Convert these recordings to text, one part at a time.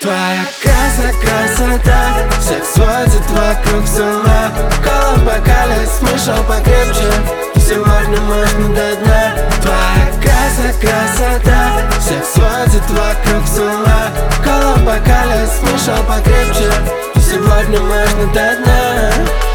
Твоя красота всех сводит вокруг с ума. Кола в бокале, смешал покрепче, сегодня можно до дна. Твоя красота всех сводит вокруг с ума. Кола в бокале, смешал покрепче, сегодня можно до дна.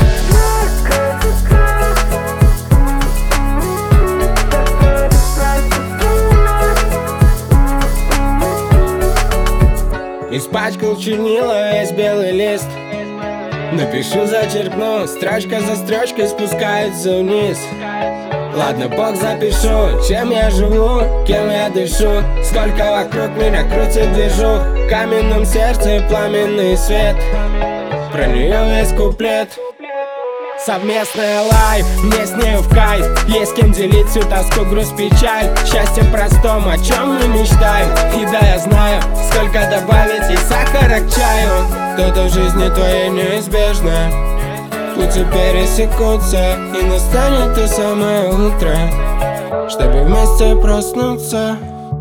Испачкал чернила весь белый лист. Напишу, зачеркну, строчка за строчкой спускается вниз. Ладно, Бог, запишу, чем я живу, кем я дышу. Сколько вокруг меня крутит движух, в каменном сердце пламенный свет. Про нее весь куплет. Совместная лайф, мне с нею в кайф. Есть кем делить всю тоску, грусть, печаль. Счастье простом, о чем мы мечтаем. И да, я знаю, сколько добавить ей сахара к чаю. Кто-то в жизни твоей неизбежно, пути пересекутся, и настанет то самое утро, чтобы вместе проснуться.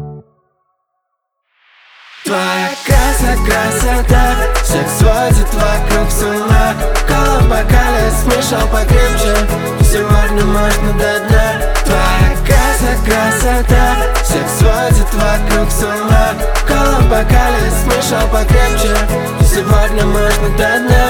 Твоя красота всех сводит вокруг с ума. Кола в бокале, смешал покрепче, сегодня можно до дна. Твоя красота всех сводит вокруг с ума. Кола в бокале, смешал покрепче, сегодня можно до дна.